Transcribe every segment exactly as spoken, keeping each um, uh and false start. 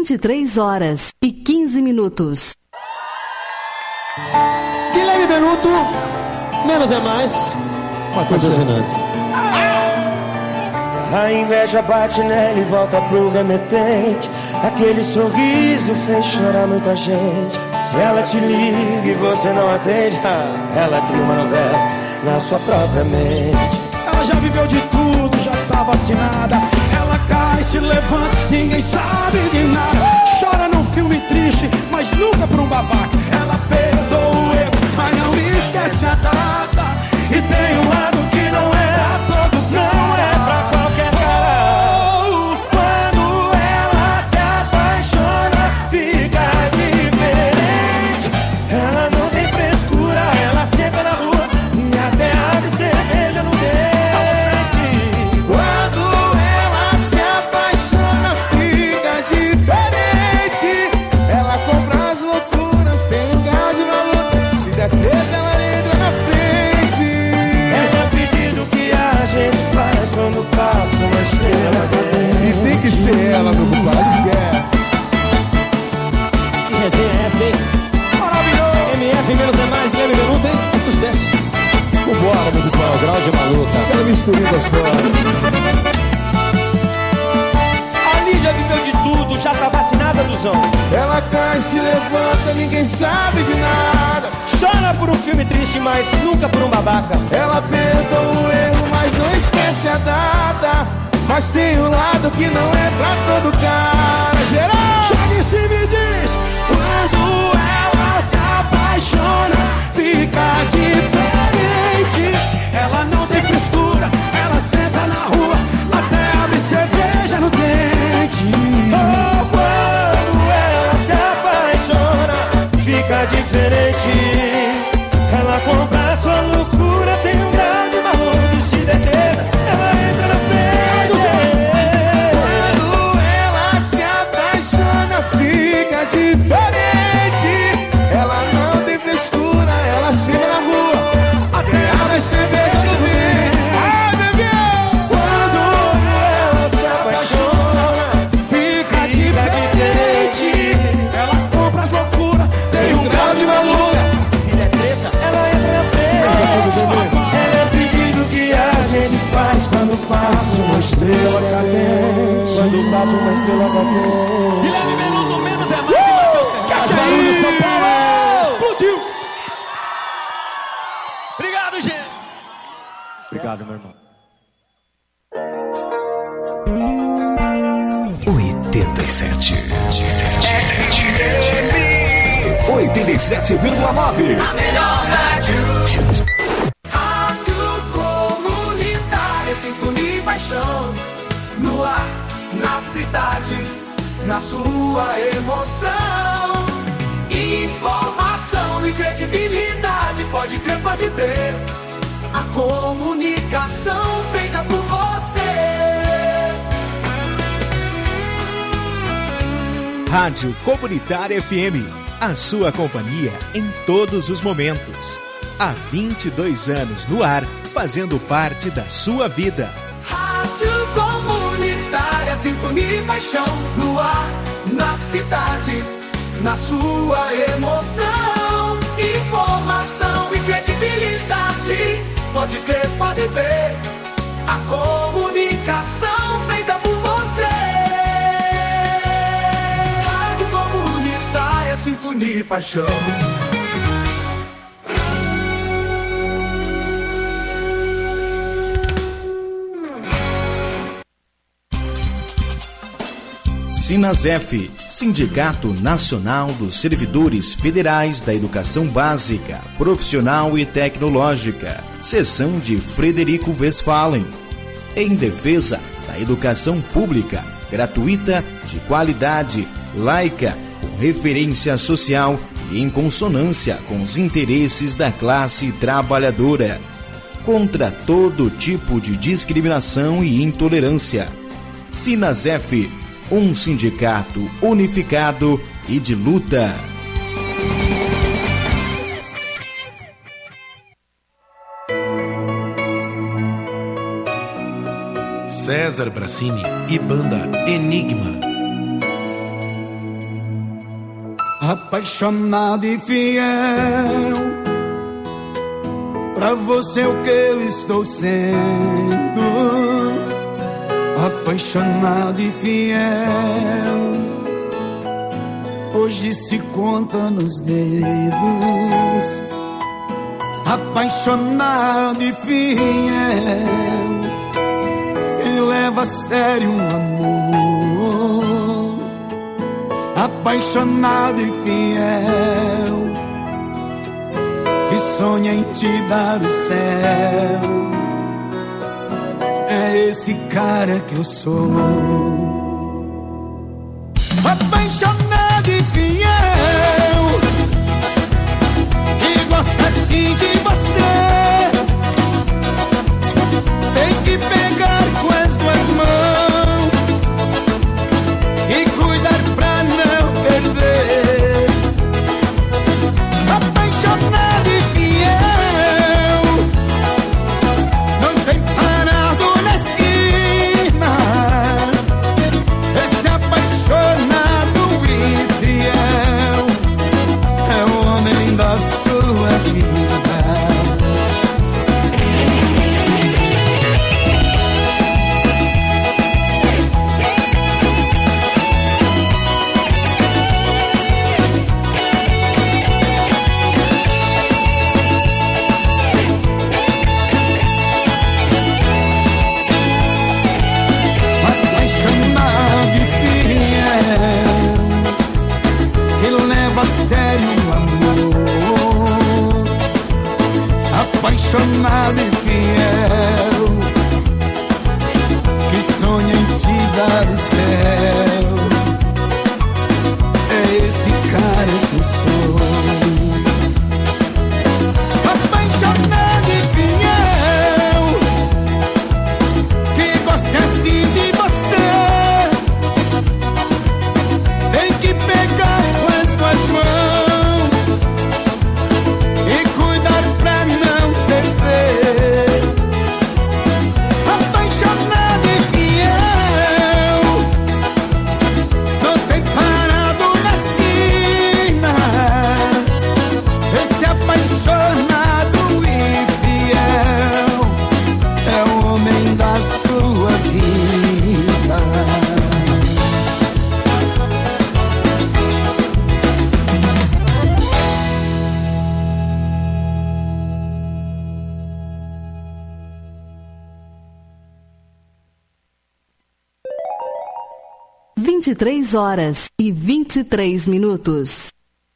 vinte e três horas e quinze minutos. Guilherme Benuto, menos é mais. Matheus Fernandes. A inveja bate nela e volta pro remetente. Aquele sorriso fez chorar muita gente. Se ela te liga e você não atende, ela cria uma novela na sua própria mente. Ela já viveu de tudo, já tá vacinada. Ela cai, se levanta, ninguém sabe de nada. Chora num filme triste, mas nunca por um babaca. Ela perdoa o erro, mas não esquece a data. E tem um lado que não é pra todo, não é pra qualquer cara. Oh, quando ela se apaixona, fica diferente. Ela não tem frescura, ela senta na rua e até abre cerveja no dente. Quando ela se apaixona, fica diferente. Ela compra as loucuras, tem lugar de valor. Se der treta, ela entra na frente. É pedido que a gente faz quando passa uma estrela cadente. E tem que ser ela, meu compadre, esquece. Que resenha é essa, hein? Maravilhoso! M F menos é mais, Guilherme Benuto, hein? É sucesso. Vambora, meu compadre, grau de maluca. Aquela misturinha gostosa. A Lídia viveu de tudo, já tá vacinada, Duzão. Ela cai, se levanta, ninguém sabe de nada. Chora por um filme triste, mas nunca por um babaca. Ela perdoa o erro, mas não esquece a data. Mas tem um lado que não é pra todo cara. Geral! Chega e se me diz. Quando ela se apaixona, fica diferente. Ela não tem frescura, ela senta na rua, até abre cerveja no dente. Oh, quando ela se apaixona, fica diferente. Ela compra a sua loucura, tem um grau de valor que se detena. Ela entra na frente. Quando ela se apaixona, fica diferente. Ela não tem frescura, ela senta na rua, até abre cerveja no dente. Ai, bebê! Quando ela se apaixona, Fica diferente. Ela compra as loucuras, tem um grau de valor. se der treta, ela entra na frente. Ela é pedido que a gente faz quando passa uma estrela cadente. Quando passa uma estrela cadente. Guilherme Benuto, menos é mais, e Matheus Fernandes. Barulho, São Paulo! Explodiu! Obrigado, gente. Obrigado, meu irmão. oitenta e sete. oitenta e sete vírgula nove. A melhor rádio. Rádio comunitária, sintonia e paixão. No ar, na cidade, na sua emoção. Informação e credibilidade, pode crer, pode ver. A comunicação feita por você. Rádio Comunitária F M, a sua companhia em todos os momentos. Há vinte e dois anos no ar, fazendo parte da sua vida. Rádio comunitária, sintonia e paixão. No ar, na cidade, na sua emoção. Informação e credibilidade, pode crer, pode ver. A comunicação feita por você. Rádio comunitária, sintonia e paixão. Sinasef, Sindicato Nacional dos Servidores Federais da Educação Básica, Profissional e Tecnológica, seção de Frederico Westphalen. Em defesa da educação pública, gratuita, de qualidade, laica, com referência social e em consonância com os interesses da classe trabalhadora. Contra todo tipo de discriminação e intolerância. Sinasef, um sindicato unificado e de luta. César Bracini e banda Enigma. apaixonado e fiel. Pra você o que eu estou sendo, apaixonado e fiel. Hoje se conta nos dedos, apaixonado e fiel. E leva a sério um amor, apaixonado e fiel. E sonha em te dar o céu. É esse cara que eu sou, apaixonado e fiel, que gosta assim de você. Tem que pegar com as duas mãos e cuidar pra não perder. Apaixonado e fiel, não tem parado na esquina. Esse apaixonado e fiel é o homem da sua vida. Apaixonado e fiel, que leva a sério o amor. Apaixonado e fiel, que sonha em te dar o céu. É esse cara que eu sou, apaixonado e fiel, que gosta assim de você. Tem que pegar com as duas mãos e cuidar pra não perder. Apaixonado e fiel, não tem parado na esquina. Esse apaixonado e fiel é o homem da sua vida. vinte e três horas e vinte e três minutos.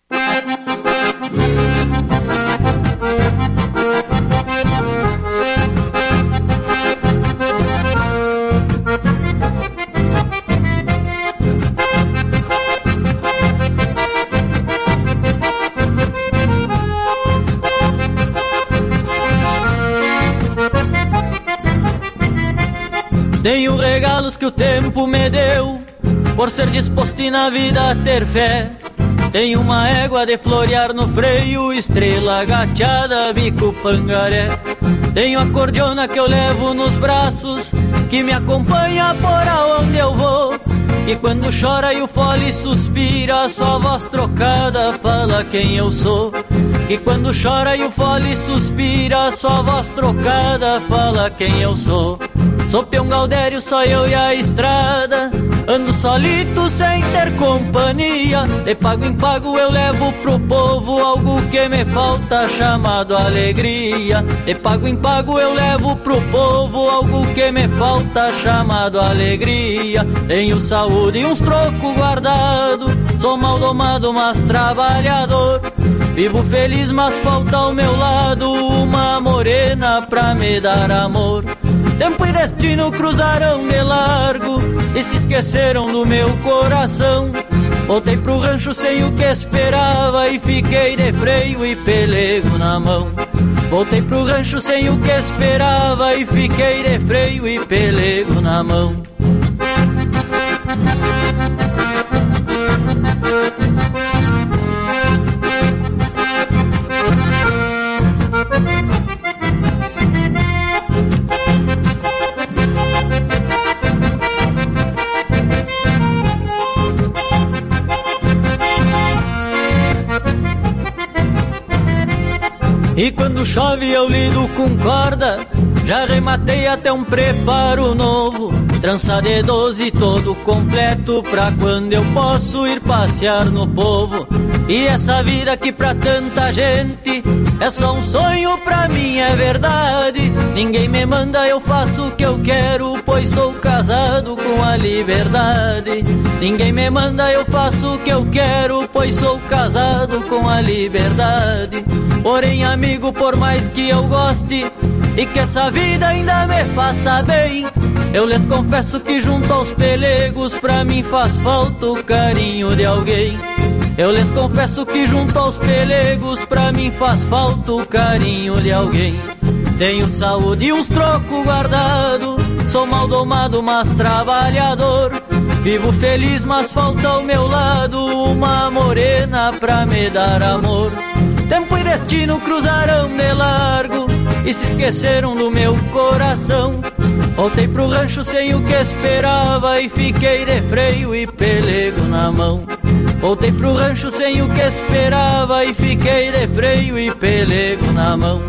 Tenho regalos que o tempo me deu, por ser disposto e na vida ter fé. Tenho uma égua de florear no freio, estrela gateada, bico pangaré. Tenho a cordiona que eu levo nos braços, que me acompanha por aonde eu vou. Que quando chora e o fole suspira, só voz trocada fala quem eu sou. Que quando chora e o fole suspira, só voz trocada fala quem eu sou. Sou peão gaudério, só eu e a estrada, ando solito sem ter companhia. De pago em pago eu levo pro povo algo que me falta, chamado alegria. De pago em pago eu levo pro povo algo que me falta, chamado alegria. Tenho saúde e uns trocos guardados, sou mal domado mas trabalhador. Vivo feliz mas falta ao meu lado uma morena pra me dar amor. Tempo e destino cruzaram de largo e se esqueceram do meu coração. Voltei pro rancho sem o que esperava e fiquei de freio e pelego na mão. Voltei pro rancho sem o que esperava e fiquei de freio e pelego na mão. E quando chove eu lido com corda, já rematei até um preparo novo, trança de doze todo completo, pra quando eu posso ir passear no povo. E essa vida que pra tanta gente é só um sonho, pra mim é verdade. Ninguém me manda, eu faço o que eu quero, pois sou casado com a liberdade. Ninguém me manda, eu faço o que eu quero, pois sou casado com a liberdade. Porém, amigo, por mais que eu goste e que essa vida ainda me faça bem, eu lhes confesso que junto aos pelegos pra mim faz falta o carinho de alguém. Eu lhes confesso que junto aos pelegos pra mim faz falta o carinho de alguém. Tenho saúde e uns trocos guardado, sou mal domado mas trabalhador. Vivo feliz mas falta ao meu lado uma morena pra me dar amor. Tempo e destino cruzaram de largo e se esqueceram do meu coração. Voltei pro rancho sem o que esperava e fiquei de freio e pelego na mão. Voltei pro rancho sem o que esperava e fiquei de freio e pelego na mão.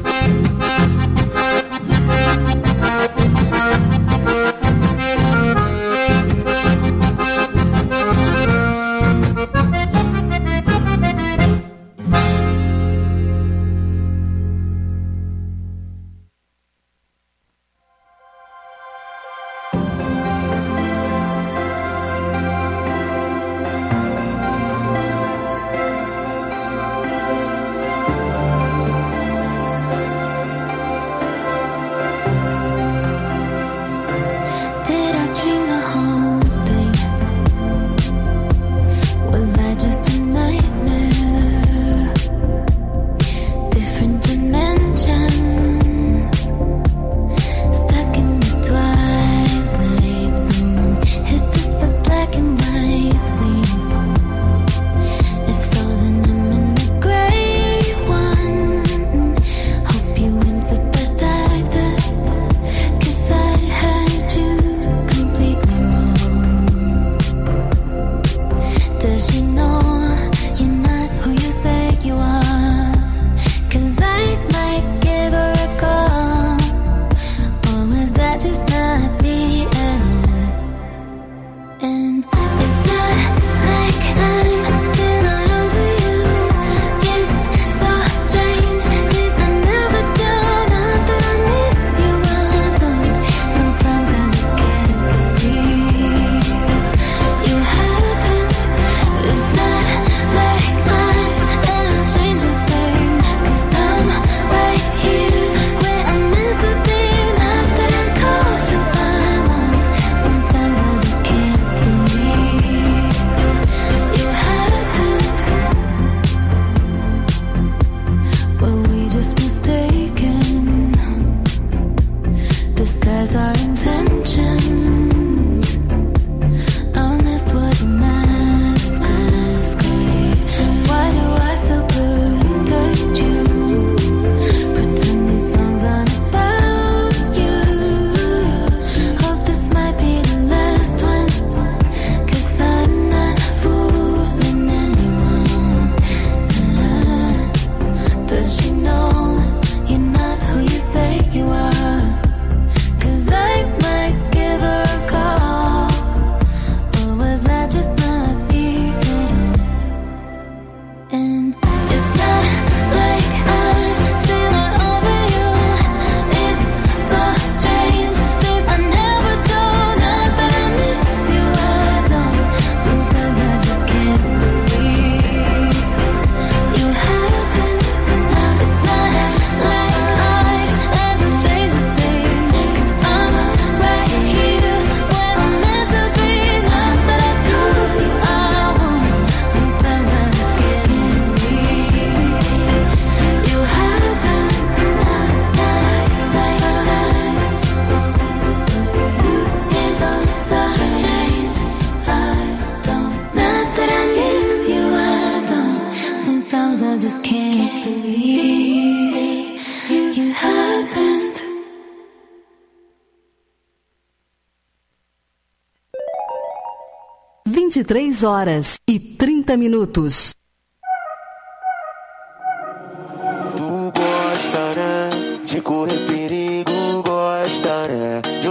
vinte e três horas e trinta minutos. Tu gosta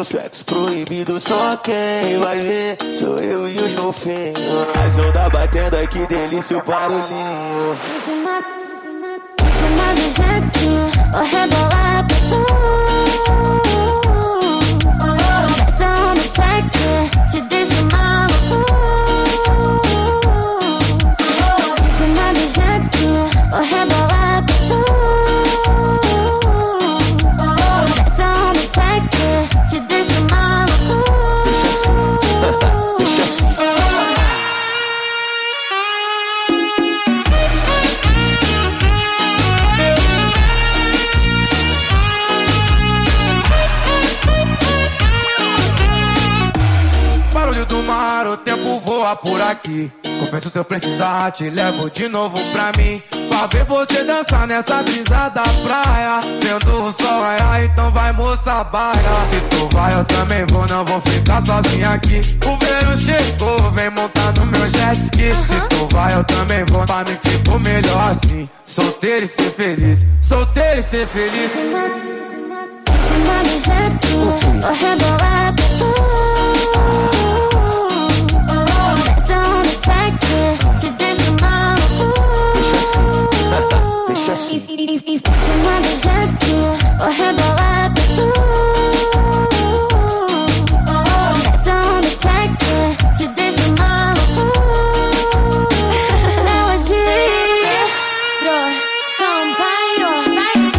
sexo proibido, só quem vai ver sou eu e os golfinhos. A onda batendo aqui, delícia o barulhinho. Em cima, em cima, em cima do jet ski, vou rebolar pra tu. Essa onda sexy te deixa maluco. Em cima do jet ski, vou rebolar pra tu. Essa onda sexy te deixa maluco. Deixa assim, deixa assim. Barulho do mar, o tempo voa por aqui. Confesso se eu precisar, te levo de novo pra mim. Pra ver você dançar nessa brisa da praia. Vendo o sol raiar, então vai moça baia. Se tu vai eu também vou, não vou ficar sozinha aqui. O verão chegou, vem montar no meu jet ski. Se tu vai eu também vou, pra mim ficou melhor assim. Solteiro e ser feliz, solteiro e ser feliz. Em cima, em cima, em cima do jet ski, vou rebolar pra tu. Essa onda sexy te deixa maluco. Deixa assim. Em cima do jet ski, vou rebolar pra tu. Essa onda sexy te deixa maluco. Pedro Sampaio, vai.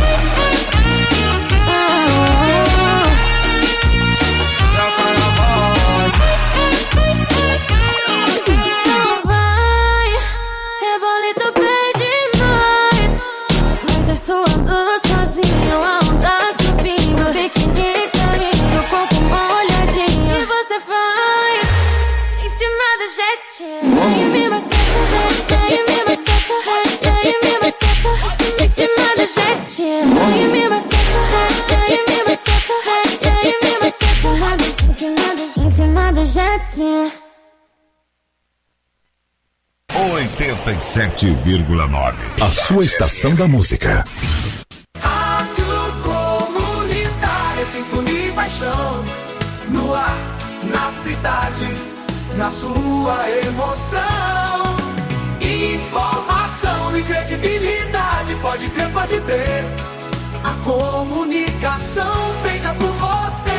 Não vai, rebolito pede mais. Mas eu suando sozinho, a onda subindo, biquíni caindo, corpo molhadinho. E você faz em cima do jetinho. Aí me maceta, aí me maceta, aí me maceta, em cima do jetinho. Aí me maceta, aí me maceta, aí me maceta, em cima do, em cima do jet ski. oitenta e sete vírgula nove. A sua estação da música. Rádio Comunitária, sintonia e paixão. No ar, na cidade, na sua emoção. Informação e credibilidade, pode crer, pode ver. A comunicação feita por você.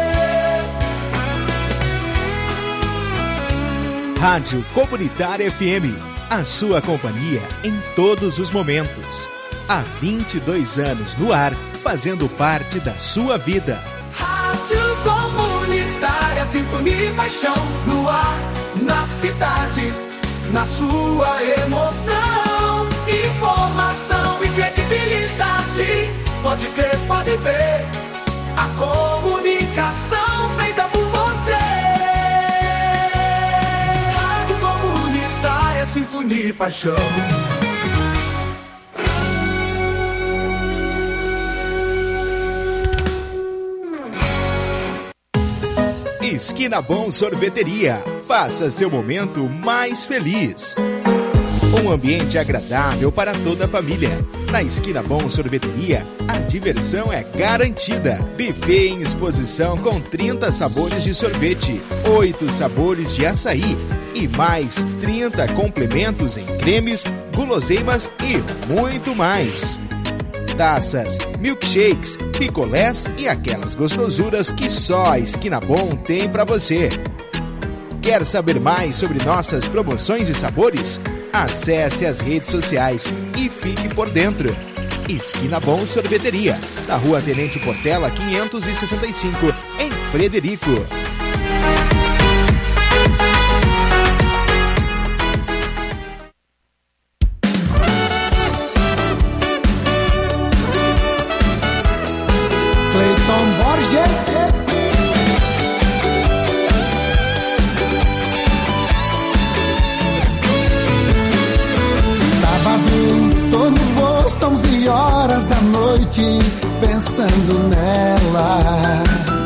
Rádio Comunitária F M, a sua companhia em todos os momentos. Há vinte e dois anos no ar, fazendo parte da sua vida. Rádio Comunitária, sintonia e paixão. No ar, na cidade, na sua emoção. Informação e credibilidade, pode crer, pode ver. A comunicação feita por você. Rádio Comunitária, sintonia e paixão. Esquina Bom Sorveteria. Faça seu momento mais feliz. Um ambiente agradável para toda a família. Na Esquina Bom Sorveteria, a diversão é garantida. Buffet em exposição com trinta sabores de sorvete, oito sabores de açaí e mais trinta complementos em cremes, guloseimas e muito mais. Taças, milkshakes, picolés e aquelas gostosuras que só a Esquina Bom tem para você. Quer saber mais sobre nossas promoções e sabores? Acesse as redes sociais e fique por dentro. Esquina Bom Sorveteria, na Rua Tenente Portela quinhentos e sessenta e cinco, em Frederico. Cleiton Borges. Sábado, tô no posto, onze horas da noite, pensando nela.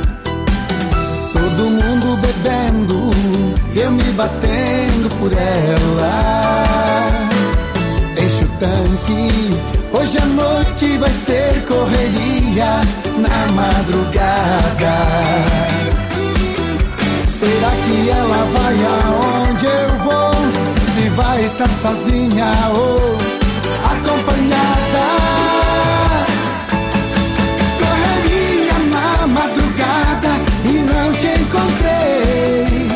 Todo mundo bebendo, eu me batendo por ela. Enche o tanque, hoje à noite vai ser correria na madrugada. Será que ela vai aonde eu vou? Se vai estar sozinha ou acompanhada? Correria na madrugada e não te encontrei.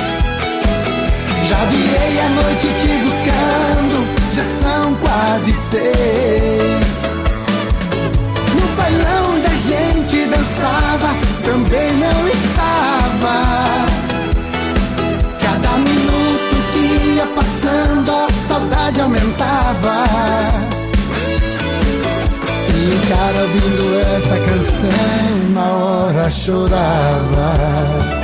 Já virei a noite te buscando, já são quase seis. No bailão da gente dançava, também não estava. Cada minuto que ia passando, a saudade aumentava. E o cara ouvindo essa canção, na hora chorava.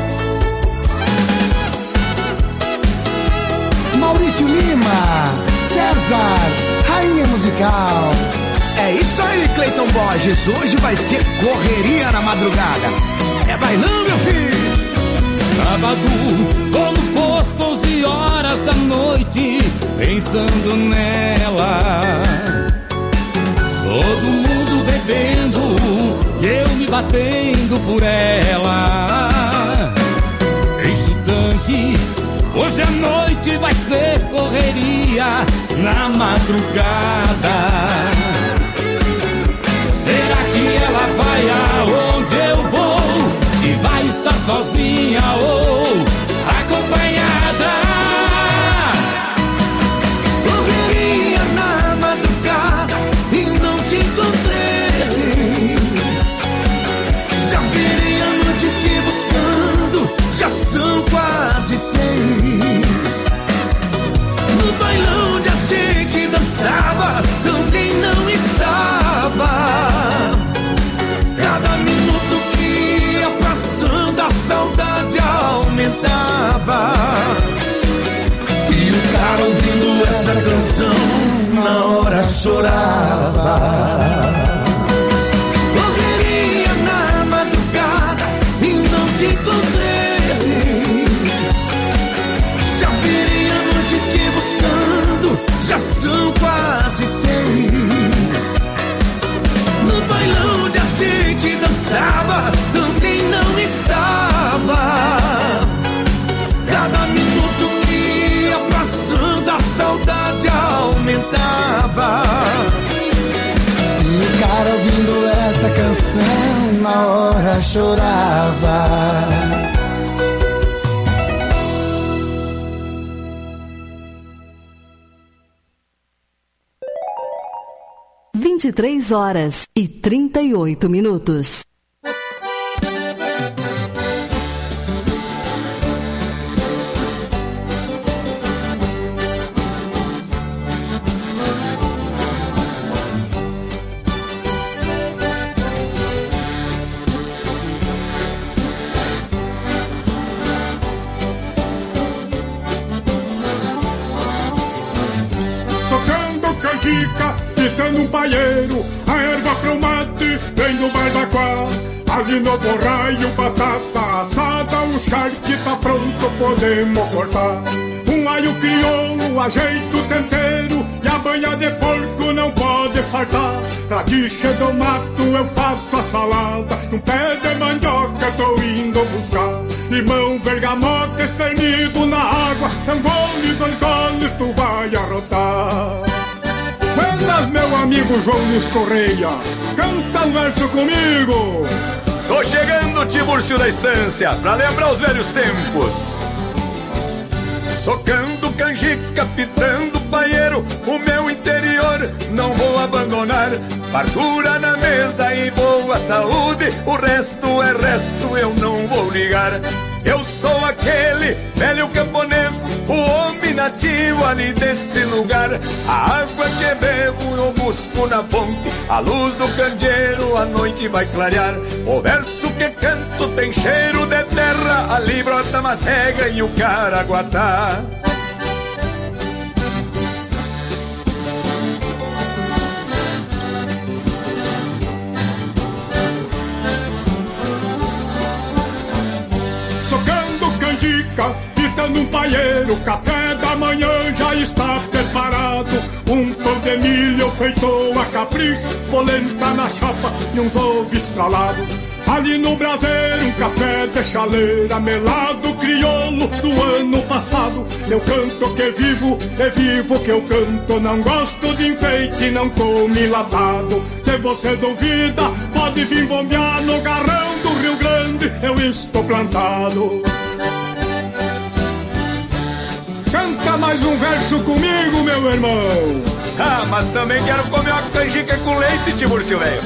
Maurício Lima, César, rainha musical. É isso aí, Cleiton Borges. Hoje vai ser correria na madrugada. É bailão, meu filho. Sábado, tô no posto, onze horas da noite, pensando nela. Todo mundo bebendo e eu me batendo por ela. Enche o tanque, hoje à noite vai ser correria na madrugada. Será que ela vai aonde eu vou? Se vai estar sozinha ou acompanhada? Correria na madrugada e não te encontrei. Já virei a noite te buscando, já são quase seis. No bailão onde a gente dançava, também não estava. Cada minuto que ia passando, a saudade aumentava. E o cara ouvindo essa canção, na hora chorava. Correria na madrugada e não te encontrei. Já virei a noite te buscando, já são quase seis. No bailão onde a gente dançava, também não estava. Cada minuto que ia passando, a saudade aumentava. E o cara ouvindo essa canção, na hora chorava. vinte e três horas e trinta e oito minutos. Socando canjica, ditando um paieiro, a erva pro mate vem do barbacoa. Ali no borraio, batata assada, o charque tá pronto, podemos cortar. Um alho crioulo, ajeito o tempero, e a banha de porco não pode faltar. Pra quiche do mato eu faço a salada, um pé de mandioca tô indo buscar. Limão, bergamota, espernido na água, um gole, dois goles, tu vai arrotar. Buenas, meu amigo João Luiz Correia, canta um verso comigo. Tô chegando, Tibúrcio da Estância, pra lembrar os velhos tempos. Socando canjica, pitando paieiro, o meu interior não vou abandonar. Fartura na mesa e boa saúde, o resto é resto, eu não vou ligar. Eu sou aquele velho camponês, o homem nativo ali desse lugar. A água que bebo eu busco na fonte, a luz do candeeiro a noite vai clarear. O verso que canto tem cheiro de terra, ali brota macega e o caraguatá. Pitando um paieiro, café da manhã já está preparado. Um pão de milho feito a capricho, polenta na chapa e uns ovos estralados. Ali no braseiro, um café de chaleira, melado crioulo do ano passado. Eu canto que vivo, é vivo que eu canto. Não gosto de enfeite, não come latado. Se você duvida, pode vir bombear no garrão do Rio Grande, eu estou plantado. Canta mais um verso comigo, meu irmão. Ah, mas também quero comer uma canjica com leite, Tiburcio, velho.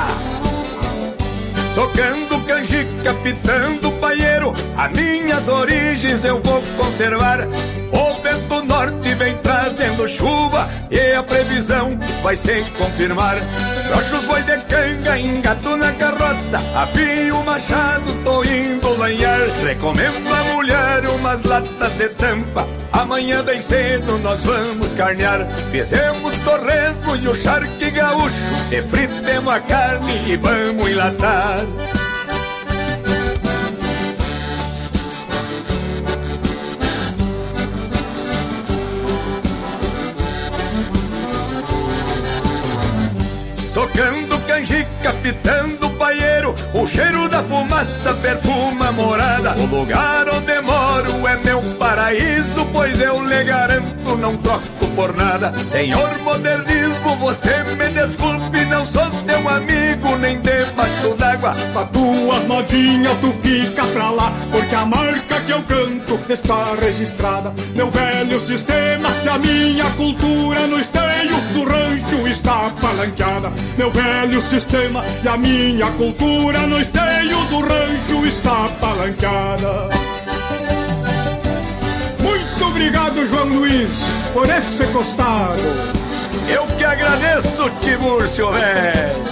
Socando canjica, pitando paieiro, as minhas origens eu vou conservar. O vento norte vem trazendo chuva e a previsão vai se confirmar. Broxo os boi de canga, engato na carroça, afio o machado, tô indo lanhar. Recomendo a mulher umas latas de tampa, amanhã bem cedo nós vamos carnear. Fizemos torresmo e o charque gaúcho, e fritemos a carne e vamos enlatar. Socando canjica, pitando paieiro, o cheiro da fumaça perfuma a morada. O lugar onde moro é meu paraíso, pois eu lhe garanto, não troco por nada. Senhor modernismo, você me desculpe, não sou teu amigo, nem debaixo d'água. Com as tuas modinhas tu fica pra lá, porque a marca que eu canto está registrada. Meu velho sistema e a minha cultura no esteio do rancho está palanqueada. Meu velho sistema e a minha cultura no esteio do rancho está palanqueada. Muito obrigado, João Luiz, por esse costado. Eu que agradeço, Tiburcio, velho.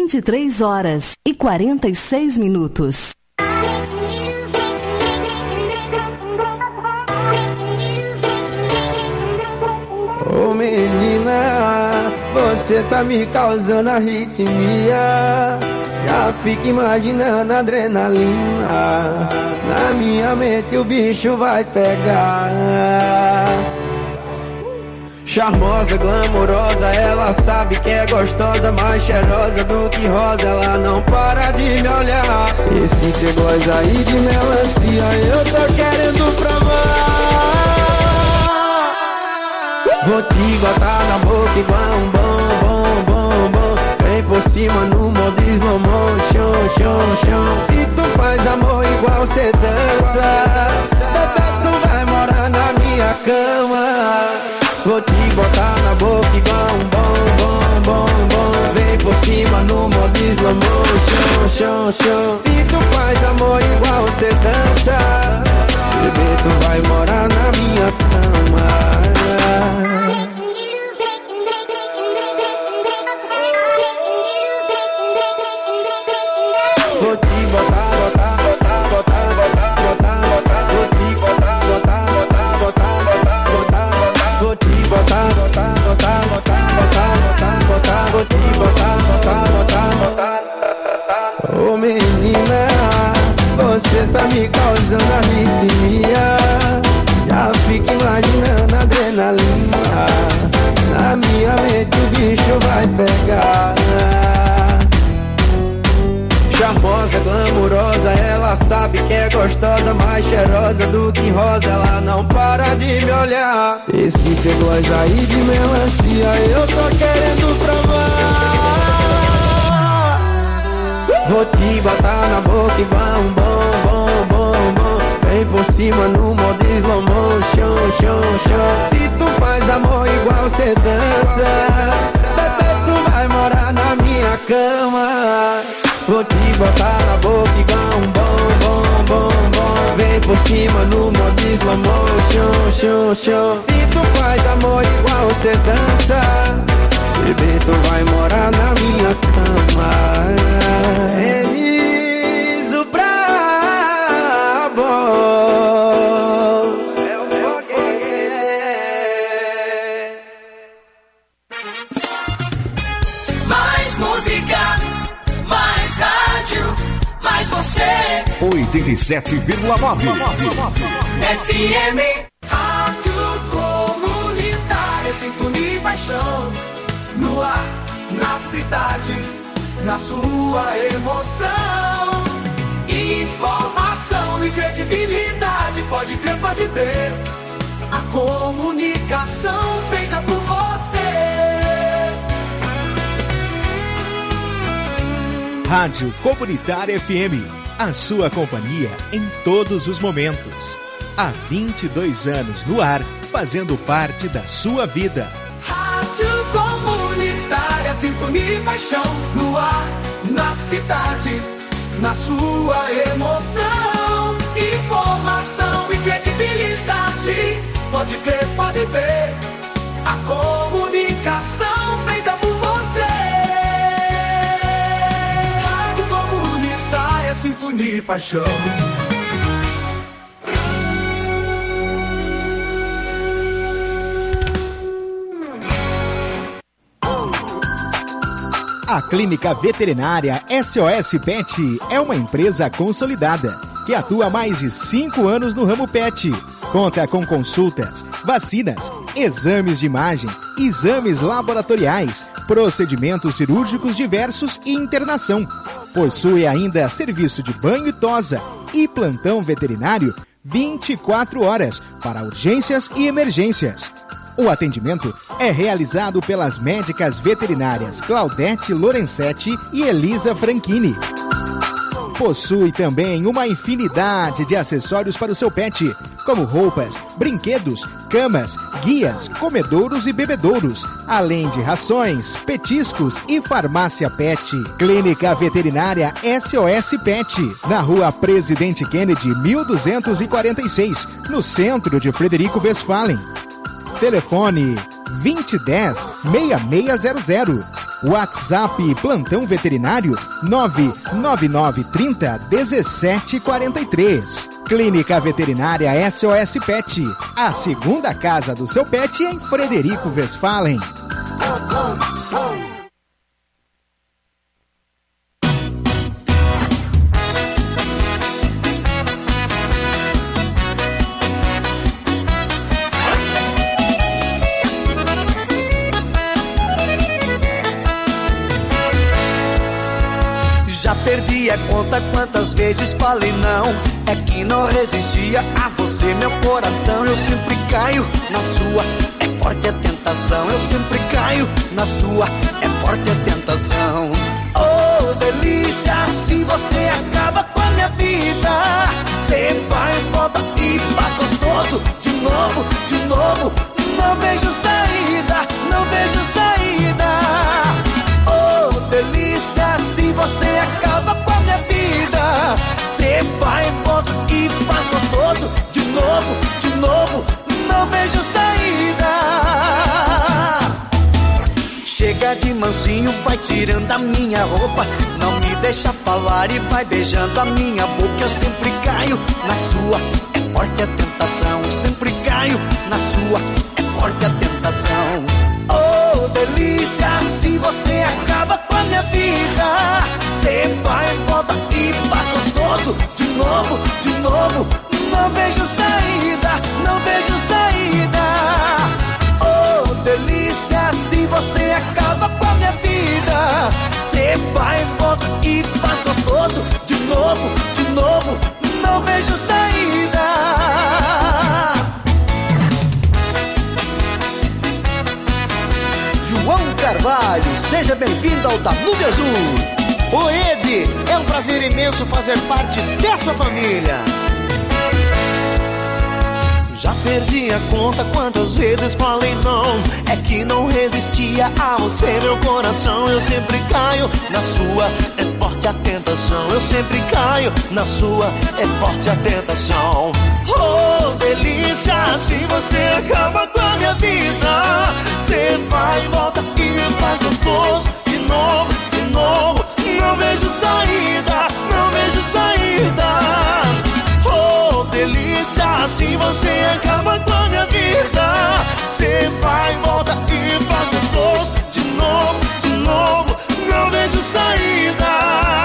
vinte e três horas e quarenta e seis minutos. Ô oh, menina, você tá me causando arritmia. Já fico imaginando a adrenalina. Na minha mente o bicho vai pegar. Charmosa, glamourosa, ela sabe que é gostosa, mais cheirosa do que rosa, ela não para de me olhar. Esse T-Boys aí de melancia, eu tô querendo provar. Vou te botar na boca igual um bom, bom, bom, bom. Vem por cima no modo slow motion, chão, chão. Se tu faz amor igual cê dança, bebê, tu vai morar na minha cama. Vou te botar na boca igual um bom, bom, bom, bom. Vem por cima no modo slow motion, chão, chão. Se tu faz amor igual cê dança, bebê, tu vai morar na minha cama. Vou te botar, botar, botar, botar, botar, botar, botar. Vou te botar, botar, botar, botar, botar. Vou te botar, botar, botar, botar, botar, botar. Vou te botar, botar, botar, botar. Ô menina, você tá me causando arritmia. Já fico imaginando a adrenalina. Na minha mente o bicho vai pegar. Charmosa, glamourosa, ela sabe que é gostosa, mais cheirosa do que rosa, ela não para de me olhar. Esse T-Boys aí de melancia, eu tô querendo provar. Vou te botar na boca igual um bom, bom, bom, bom. Vem por cima no modo slow motion, chão, chão. Se tu faz amor igual cê dança, bebê, tu vai morar na minha cama. Vou te botar na boca igual um bom, bom, bom, bom. Vem por cima no modo slow motion, chão, chão. Se tu faz amor igual cê dança, bebê, tu vai morar na minha cama. Elis, o brabo é o foguete. Mais música, mais rádio, mais você. oitenta e sete vírgula nove F M. Rádio Comunitária, sintonia e paixão. No ar, na cidade, na sua emoção. Informação e credibilidade, pode crer, pode ver. A comunicação feita por você. Rádio Comunitária F M, a sua companhia em todos os momentos. Há vinte e dois anos no ar, fazendo parte da sua vida. Rádio Comunitária, sintonia e paixão. No ar, na cidade, na sua emoção. Informação e credibilidade, pode crer, pode ver. A comunicação feita por você. Rádio Comunitária, sintonia e paixão. A Clínica Veterinária S O S Pet é uma empresa consolidada que atua há mais de cinco anos no ramo pet. Conta com consultas, vacinas, exames de imagem, exames laboratoriais, procedimentos cirúrgicos diversos e internação. Possui ainda serviço de banho e tosa e plantão veterinário vinte e quatro horas para urgências e emergências. O atendimento é realizado pelas médicas veterinárias Claudete Lorenzetti e Elisa Franchini. Possui também uma infinidade de acessórios para o seu pet, como roupas, brinquedos, camas, guias, comedouros e bebedouros, além de rações, petiscos e farmácia pet. Clínica Veterinária S O S Pet, na Rua Presidente Kennedy, mil duzentos e quarenta e seis, no centro de Frederico Westphalen. Telefone vinte e dez, seis seis zero zero. WhatsApp Plantão Veterinário nove nove nove trinta, dezessete quarenta e três. Clínica Veterinária S O S Pet, a segunda casa do seu pet em Frederico Westphalen. Já perdi a conta quantas vezes falei não. É que não resistia a você, meu coração. Eu sempre caio na sua, é forte a tentação. Eu sempre caio na sua, é forte a tentação. Oh, delícia, assim você acaba com a minha vida. Você vai e volta e faz gostoso de novo, de novo. Não vejo saída, não vejo saída. Oh, delícia, assim você acaba com a minha vida. Você vai e volta e faz gostoso de novo, de novo. Não vejo saída. Chega de mansinho, vai tirando a minha roupa. Não me deixa falar e vai beijando a minha boca. Eu sempre caio na sua, é forte a tentação. Eu sempre caio na sua, é forte a tentação. Oh, delícia, assim você acaba com a minha vida. Você vai e volta e faz gostoso de novo, de novo. Não vejo saída, não vejo saída. Oh, delícia, assim você acaba com a minha vida. Você vai e volta e faz gostoso de novo, de novo. Não vejo saída. João Carvalho, seja bem-vindo ao Danúbio Azul. Ô Ed, é um prazer imenso fazer parte dessa família. Já perdi a conta quantas vezes falei não. É que não resistia a você, meu coração. Eu sempre caio na sua, é forte a tentação. Eu sempre caio na sua, é forte a tentação. Oh, delícia, assim você acaba com a minha vida. Você vai e volta e faz gostoso de novo, de novo. Não vejo saída, não vejo saída. Oh, delícia, assim você acaba com a minha vida. Você vai e volta e faz gostoso de novo, de novo. Não vejo saída.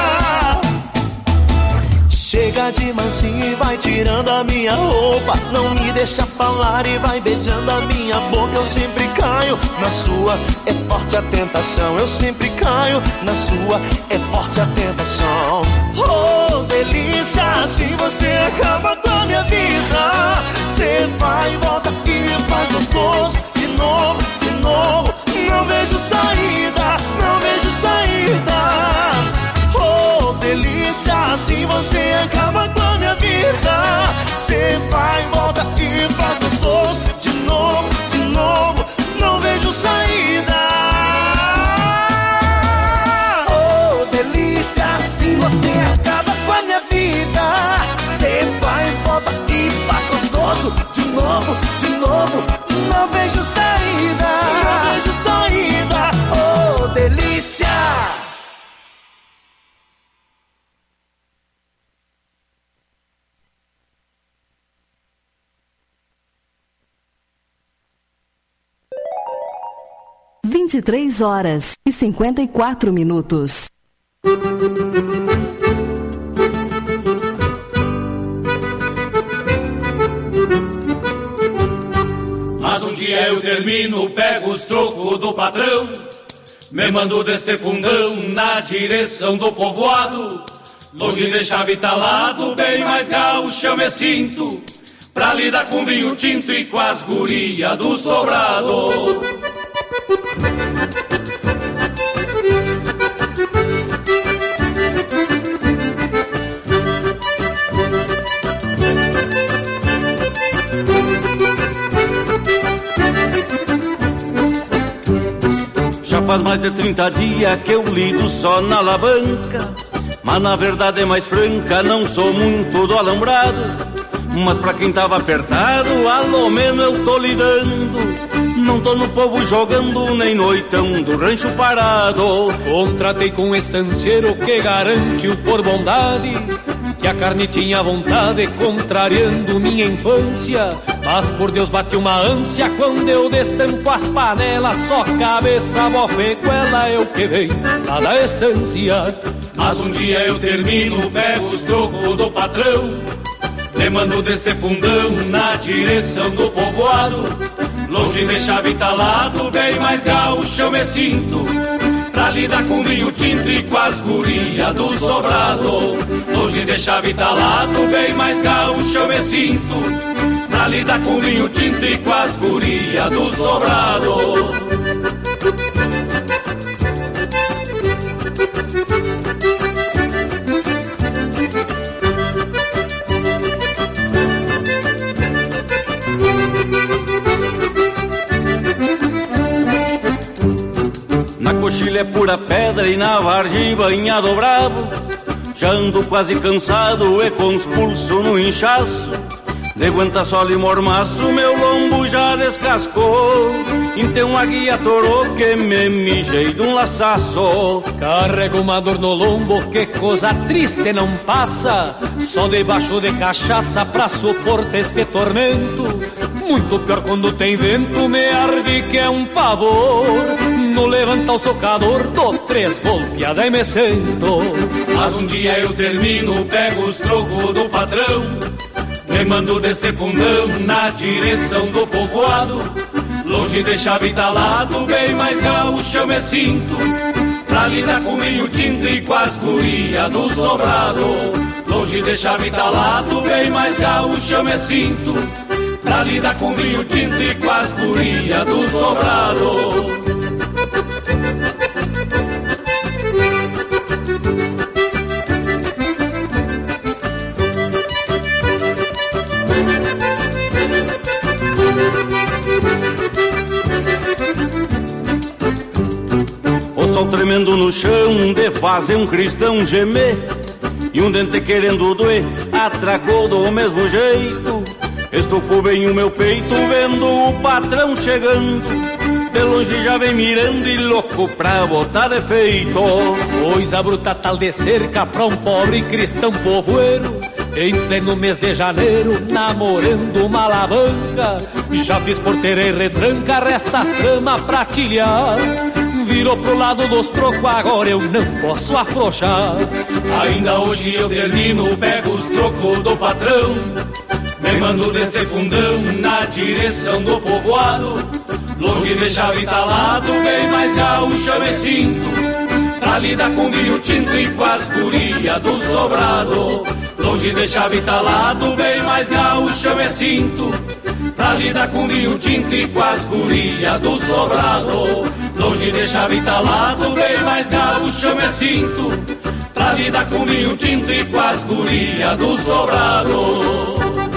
Chega de mansinho e vai tirando a minha roupa. Não me deixa falar e vai beijando a minha boca. Eu sempre caio na sua, é forte a tentação. Eu sempre caio na sua, é forte a tentação. Oh, delícia, assim você acaba com a minha vida. Você vai e volta e faz gostoso de novo, de novo. Não vejo saída, não vejo saída. Oh, delícia, assim você acaba com a minha vida. Você vai e volta e faz gostoso de novo, de novo. Não vejo saída. Oh, delícia, assim você acaba com a minha vida. Você vai e volta e faz gostoso de novo, de novo. Não vejo saída, não vejo saída. Oh, delícia. vinte e três horas e cinquenta e quatro minutos. Mas um dia eu termino, pego os trocos do patrão, me mando deste fundão na direção do povoado. Longe de chave talado, bem mais gaúcho eu me sinto, pra lidar com vinho tinto e com as gurias do sobrado. Já faz mais de trinta dias que eu lido só na alavanca, mas na verdade é mais franca, não sou muito do alambrado. Mas pra quem tava apertado, alô menos eu tô lidando. Não tô no povo jogando, nem noitão do rancho parado. Contratei com um estanceiro que garantiu por bondade que a carne tinha vontade, contrariando minha infância. Mas por Deus bate uma ânsia quando eu destampo as panelas. Só cabeça, bofequela, eu que venho lá da estância. Mas um dia eu termino, pego os trocos do patrão, te mando desse fundão na direção do povoado. Longe de chave talado, bem mais gaúcho eu me sinto, pra lidar com vinho tinto e com as gurias do sobrado. Longe de chave talado, bem mais gaúcho eu me sinto, pra lidar com vinho tinto e com as gurias do sobrado. Na coxilha é pura pedra e na vargem banhado bravo. Já ando quase cansado e com os pulsos no inchaço. De aguenta sol e mormaço, meu lombo já descascou. Então a guia torou que me mijei de um laçaço. Carrego uma dor no lombo, que coisa triste não passa. Só debaixo de cachaça pra suportar este tormento. Muito pior quando tem vento, me arde que é um pavor. No levantar o socador, dou três golpeadas e me sento. Mas um dia eu termino, pego os trocos do patrão, me mando deste fundão na direção do povoado. Longe de chave talado, bem mais gaúcho eu me sinto, pra lidar com vinho tinto e com as gurias do sobrado. Longe de chave talado, bem mais gaúcho eu me sinto, pra lidar com vinho tinto e com as gurias do sobrado. O sol tremendo no chão de fazer um cristão gemer, e um dente querendo doer atracou do mesmo jeito. Estufou bem o meu peito vendo o patrão chegando, de longe já vem mirando e louco pra botar defeito. Coisa bruta tal de cerca pra um pobre cristão povoeiro, em pleno mês de janeiro, namorando uma alavanca. Já fiz porteira e retranca, resta as tramas pra tilhar. Virou pro lado dos trocos, agora eu não posso afrouxar. Ainda hoje eu termino, pego os trocos do patrão, me mando desse fundão na direção do povoado. Longe de chave talado, bem mais gaúcho eu me sinto, pra lidar com vinho tinto e com as gurias do sobrado. Longe de chave talado, bem mais gaúcho eu me sinto, pra lidar com vinho tinto e com as gurias do sobrado. Longe de chave talado, bem mais gaúcho eu me sinto, pra lidar com vinho tinto e com as gurias do sobrado.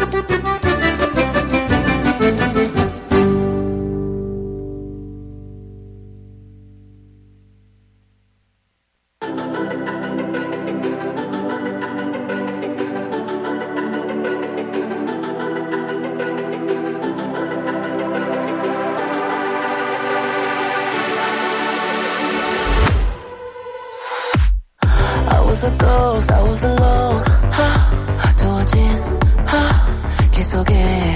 was a ghost, I was alone. 하, 두어진 하, 길 속에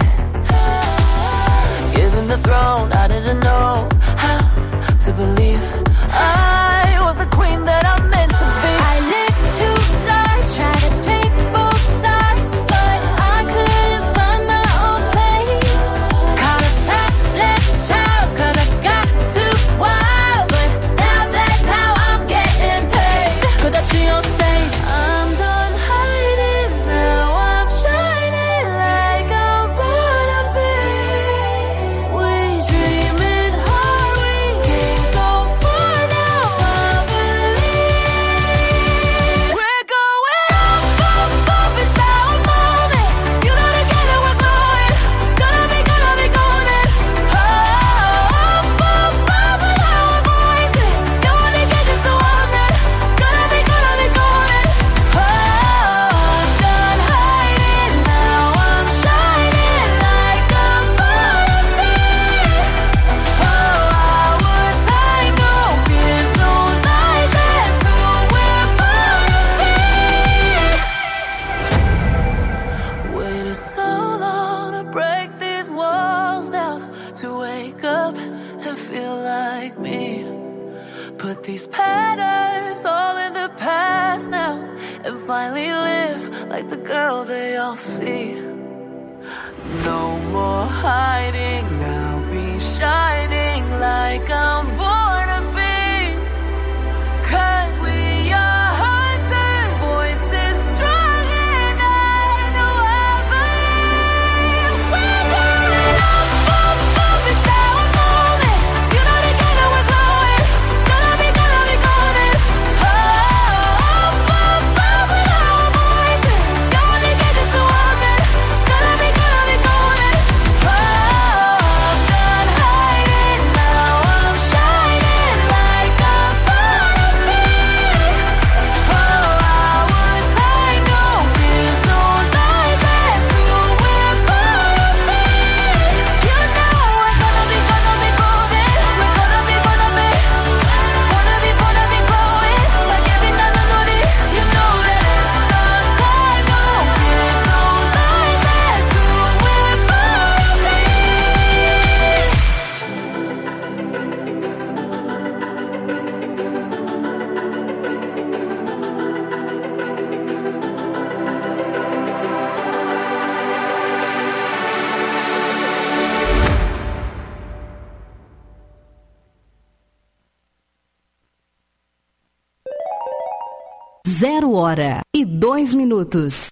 Given the throne, I didn't know how to believe I was the queen that I'm meant to be. I lived two lives, tried to play both sides, but I couldn't find my own place. Caught a fat child, cause I got too wild, but now that's how I'm getting paid. 끝없이 on stage, I'm done hiding, now I'm shining like I'm born to be. We dream it hard, we came so far, now and finally live like the girl they all see. No more hiding, I'll be shining like I'm born to be. 'Cause we are hunters, voices strong and I know I believe. We're going up, up, up, it's how we're moving. You know together we're glowing. Gonna be, gonna be golden. Oh, up, up, up, with our voices. Going together so often. Gonna be, gonna be golden. Oh, I'm done hiding, now I'm shining like I'm born to be. Oh, I would take no fears, no lies, that's who we're born to be. You know we're gonna be, gonna be golden. We're gonna be, gonna be, gonna be, gonna be glowing like every melody. You know that it's our time, no fears, no lies, that's who we're born to be. Zero hora e dois minutos.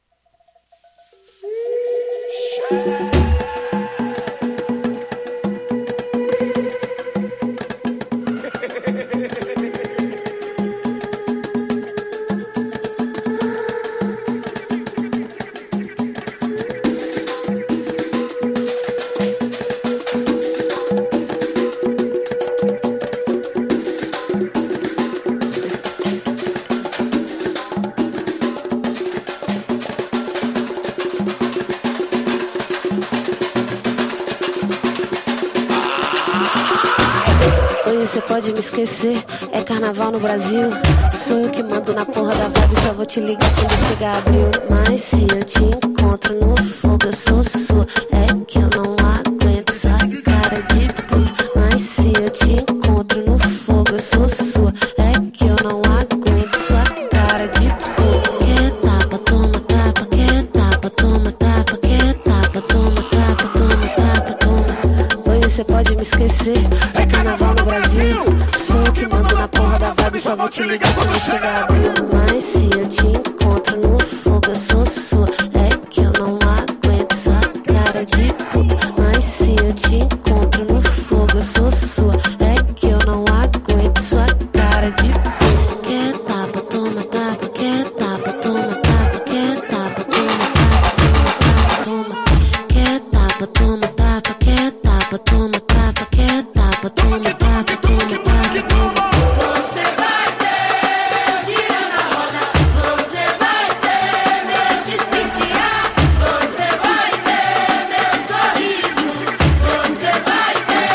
Hoje você pode me esquecer, é carnaval no Brasil. Sou eu que mando na porra da vibe, só vou te ligar quando chegar abril. Mas se eu te encontro no fogo, eu sou sua. É que eu não aguento sua cara de puta. Mas se eu te encontro no fogo, eu sou sua. É que eu não aguento sua cara de puta. Que tapa, toma tapa, que tapa, toma tapa, que tapa, toma tapa, toma tapa, toma. Hoje você pode me esquecer, é carnaval no Brasil. Sou eu que mando na porra da vibe, só vou te ligar quando chegar abril. Mas se eu te encontro no fogo, eu sou sua. É que eu não aguento sua cara de puta. Mas se eu te encontro no fogo, eu sou sua. É que eu não aguento sua cara de puta. Que tapa, toma tapa, que tapa, toma tapa, que tapa, toma tapa, toma tapa, toma. Que tapa, toma tapa, que tapa, toma tapa, que tapa, toma tapa, toma tapa, toma. Você vai ver, girando a roda. Você vai ver meu despentear. Você vai ver meu sorriso. Você vai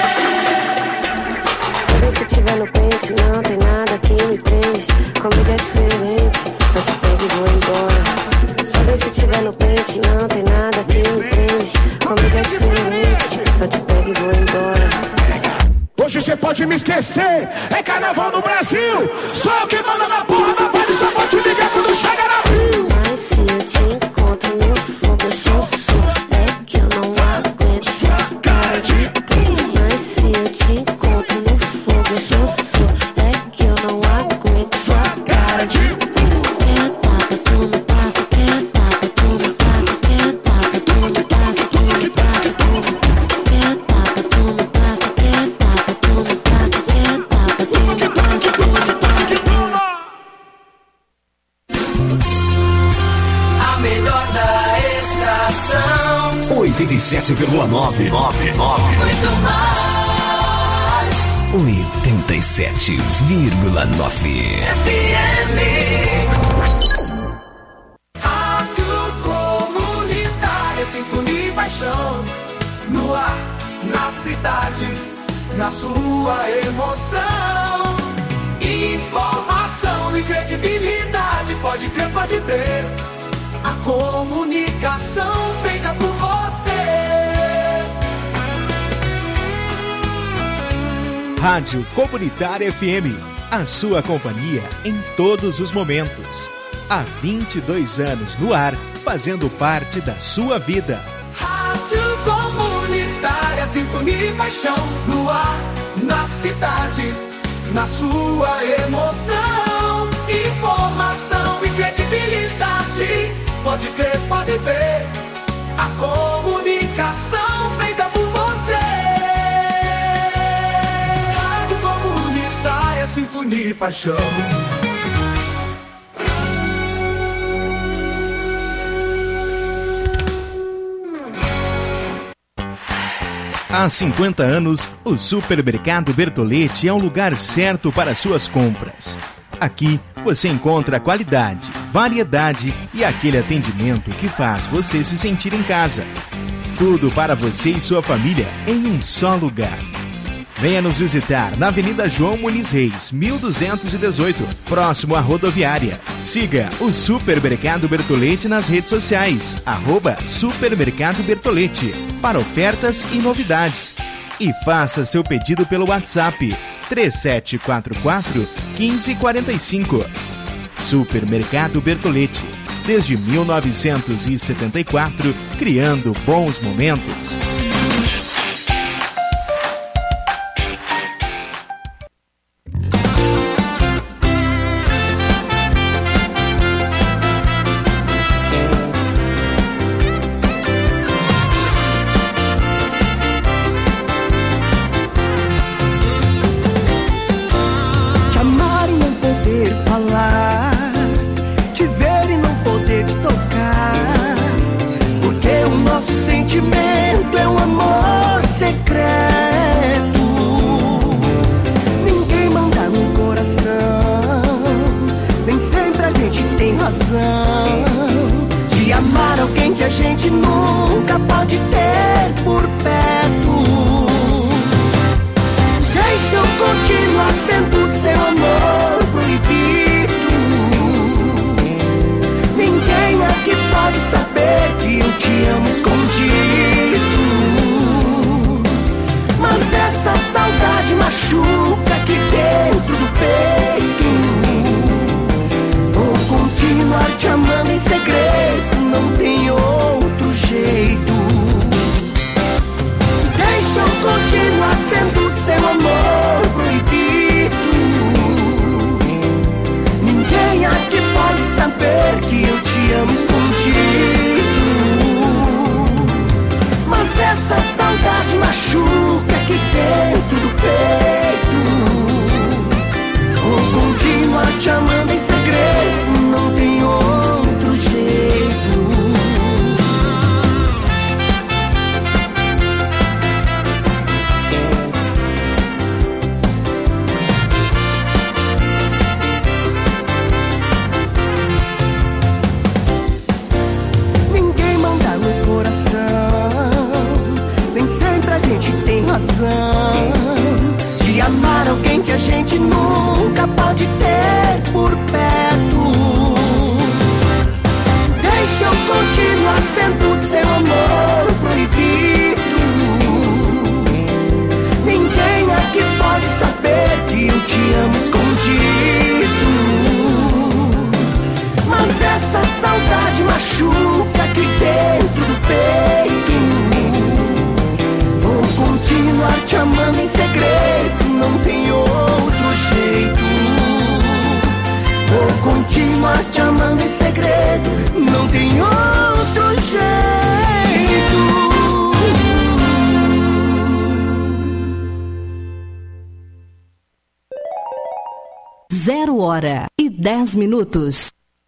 ver. Sabe se tiver no pente, não tem nada que me prende. Comigo é diferente, só te pego e vou embora. Sabe se tiver no pente, não tem nada que me prende. Comigo é diferente, só te pego e vou embora. Hoje você pode me esquecer, é carnaval no Brasil. Sou eu que manda na porra da vibe, só vou te ligar quando chegar abril. Mas se eu te encontro no fogo, eu sou sua. É que eu não aguento sua cara de puta. Mas se eu te encontro no fogo, eu sou sua. É que eu não aguento sua cara de puta. Que tapa, toma tapa, que tapa, toma tapa, que tapa, toma tapa, toma tapa, toma. Que tapa, toma tapa, que tapa, toma tapa, que tapa, toma tapa, toma tapa, toma. A melhor da estação. oitenta e sete vírgula nove. nove, nove. Muito mais. oitenta e sete vírgula nove. F M. Rádio Comunitária, sintonia e paixão. No ar, na cidade, na sua emoção. Informação e credibilidade, pode crer, pode ver. A comunicação feita por você. Rádio Comunitária F M, a sua companhia em todos os momentos. Há vinte e dois anos no ar, fazendo parte da sua vida. Rádio Comunitária, Sintonia e Paixão, no ar, na cidade, na sua emoção. Informação e credibilidade, pode crer, pode ver. A comunicação feita por você. Rádio Comunitária, Sintonia e Paixão. Há cinquenta anos, o Supermercado Bertolletti é o lugar certo para suas compras. Aqui você encontra qualidade, variedade e aquele atendimento que faz você se sentir em casa. Tudo para você e sua família em um só lugar. Venha nos visitar na Avenida João Muniz Reis, mil duzentos e dezoito, próximo à rodoviária. Siga o Supermercado Bertolletti nas redes sociais, arroba Supermercado Bertolletti, para ofertas e novidades. E faça seu pedido pelo WhatsApp três sete quatro quatro, um cinco quatro cinco. Supermercado Bertolletti, desde mil novecentos e setenta e quatro, criando bons momentos. Zero hora e dez minutos.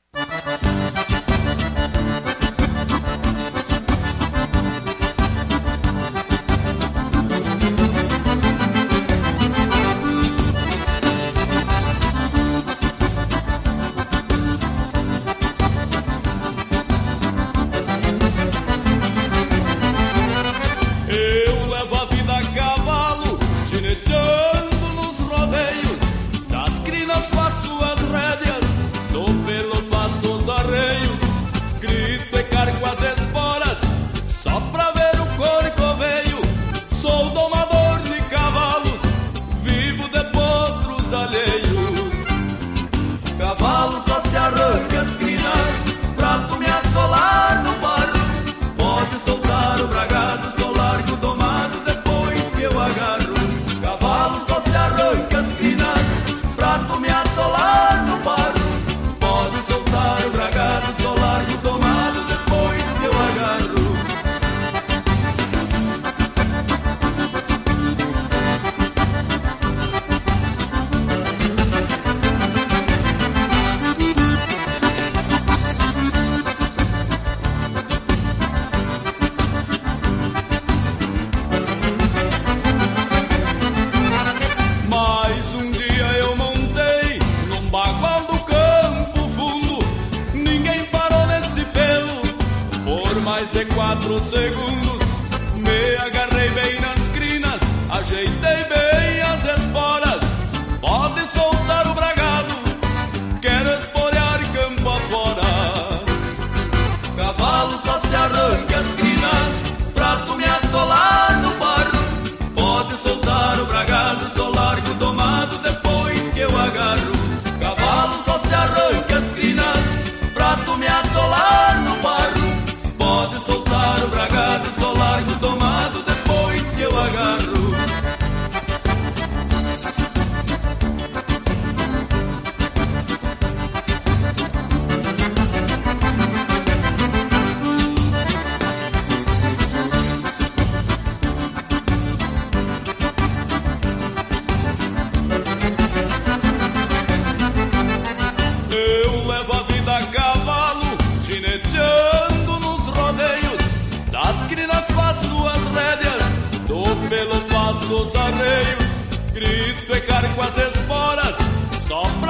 Eu levo a vida a cavalo, gineteando nos rodeios. Das crinas faço as rédeas, dou pelo de quatro segundos me agarrei bem nas crinas, ajeitei bem as esporas. Pode soltar o bragado, quero esporear campo afora. Cavalo só se arranca as crinas pra tu me atolar no barro. Pode soltar o bragado, sou largo domado depois que eu agarro. Cavalo só se arranca as crinas pra tu me atolar no barro. Pode soltar o bragado, sou largo domado depois que eu agarro. Eu levo a vida a cavalo, gineteando nos rodeios. Das crinas faço as rédeas, do pelo faço os arreios. Grito e carco as esporas, só pra